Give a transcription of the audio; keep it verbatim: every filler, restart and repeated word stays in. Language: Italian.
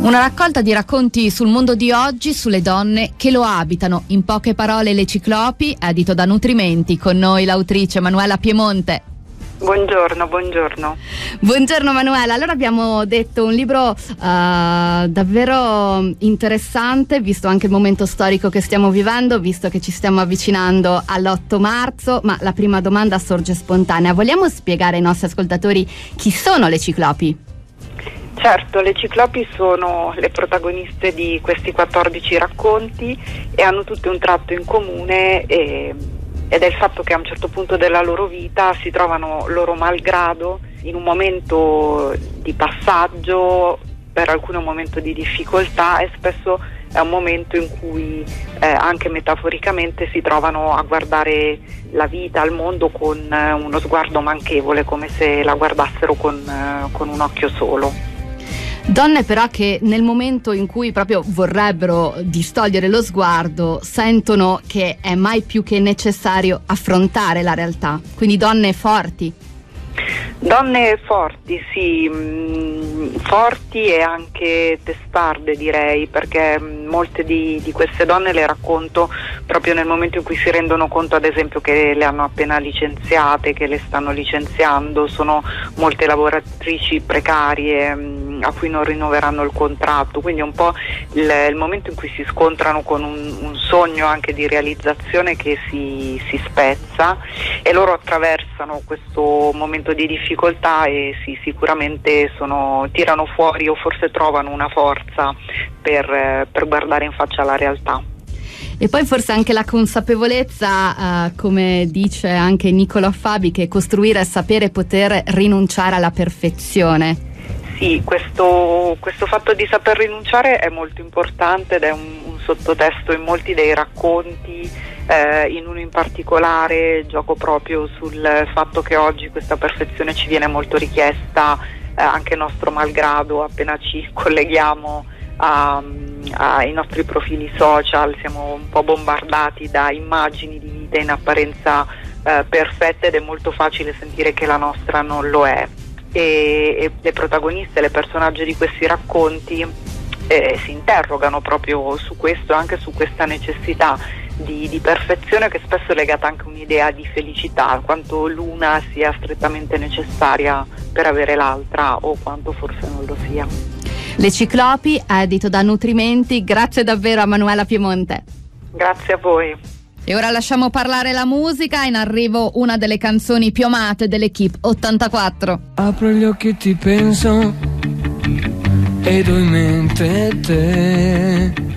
Una raccolta di racconti sul mondo di oggi, sulle donne che lo abitano. In poche parole, Le Ciclopi, edito da Nutrimenti. Con noi l'autrice Manuela Piemonte. Buongiorno, buongiorno. Buongiorno Manuela, allora abbiamo detto un libro uh, davvero interessante, visto anche il momento storico che stiamo vivendo, visto che ci stiamo avvicinando all'otto marzo, ma la prima domanda sorge spontanea. Vogliamo spiegare ai nostri ascoltatori chi sono le Ciclopi? Certo, le Ciclopi sono le protagoniste di questi quattordici racconti e hanno tutte un tratto in comune e... ed è il fatto che a un certo punto della loro vita si trovano loro malgrado in un momento di passaggio, per alcuni un momento di difficoltà, e spesso è un momento in cui eh, anche metaforicamente si trovano a guardare la vita, il mondo con eh, uno sguardo manchevole, come se la guardassero con, eh, con un occhio solo. Donne però che nel momento in cui proprio vorrebbero distogliere lo sguardo sentono che è mai più che necessario affrontare la realtà, quindi donne forti. Donne forti, sì, mh, forti e anche testarde, direi, perché mh, molte di, di queste donne le racconto proprio nel momento in cui si rendono conto, ad esempio, che le hanno appena licenziate, che le stanno licenziando. Sono molte lavoratrici precarie mh, a cui non rinnoveranno il contratto, quindi è un po' il, il momento in cui si scontrano con un, un sogno anche di realizzazione che si, si spezza, e loro attraversano questo momento di difficoltà e sì, sicuramente sono, tirano fuori o forse trovano una forza per, per guardare in faccia la realtà. E poi forse anche la consapevolezza, uh, come dice anche Niccolò Fabi, che costruire è sapere poter rinunciare alla perfezione. Sì, questo, questo fatto di saper rinunciare è molto importante ed è un, un sottotesto in molti dei racconti. Eh, in uno in particolare gioco proprio sul fatto che oggi questa perfezione ci viene molto richiesta, eh, anche nostro malgrado. Appena ci colleghiamo a, ai nostri profili social siamo un po' bombardati da immagini di vita in apparenza eh, perfette, ed è molto facile sentire che la nostra non lo è. E, e le protagoniste, le personaggi di questi racconti eh, si interrogano proprio su questo, anche su questa necessità di, di perfezione, che spesso è legata anche a un'idea di felicità, quanto l'una sia strettamente necessaria per avere l'altra o quanto forse non lo sia. Le Ciclopi, edito da Nutrimenti. Grazie davvero a Manuela Piemonte. Grazie a voi. E ora lasciamo parlare la musica, in arrivo una delle canzoni più amate dell'Equipe ottantaquattro. Apro gli occhi e ti penso ed ho in mente te.